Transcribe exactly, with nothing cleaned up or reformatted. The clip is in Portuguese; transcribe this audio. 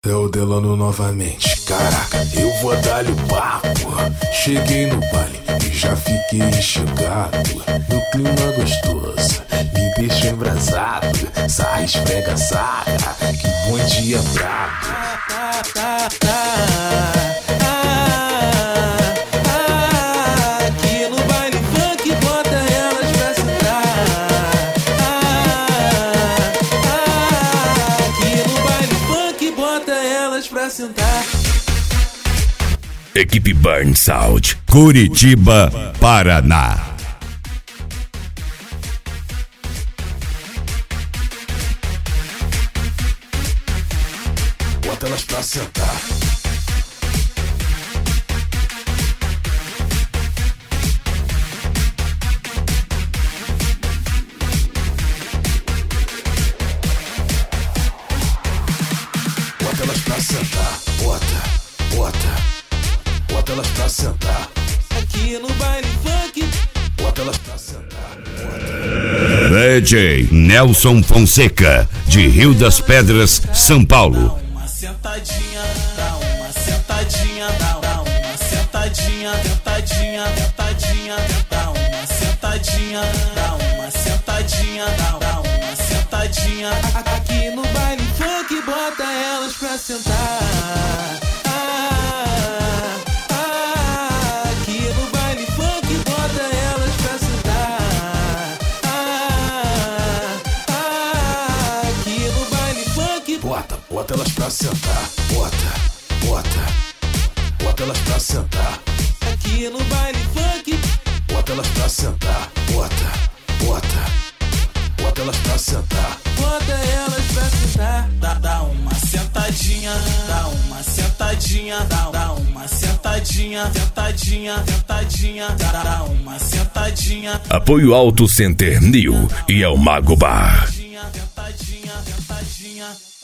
É o Delano novamente. Caraca, eu vou dar-lhe o papo. Cheguei no baile e já fiquei enxugado. No clima gostoso, me deixa embrasado. Sarra, esfrega, saca, que bom dia brabo. Aqui no baile funk bota elas pra sentar. Aqui no baile funk bota elas pra sentar. Equipe Burn Sound, Curitiba, Paraná. Bota elas pra sentar. Bota elas pra sentar. Bota, bota. Bota elas pra sentar. Aqui no baile funk Bota elas pra sentar. D J Nelson Fonseca, de Rio das Pedras, São Paulo. uma sentadinha, dá uma sentadinha, dá, dá uma sentadinha, sentadinha, sentadinha, dá uma sentadinha, dá uma sentadinha, dá, dá uma sentadinha. Aqui no baile funk bota elas pra sentar. Ah, ah, aqui no baile funk bota elas pra sentar. Ah, ah, aqui no baile funk Bota, bota elas pra sentar. Bota, bota. Bota elas pra sentar. aqui no baile funk. Bota elas pra sentar. Bota, bota. Bota elas pra sentar. Bota elas pra sentar. Dá, dá uma sentadinha, dá uma sentadinha, dá, dá uma sentadinha, sentadinha, sentadinha, dá, dá uma sentadinha. Apoio Auto Center New e El Mago Bar. Sentadinha, sentadinha, sentadinha.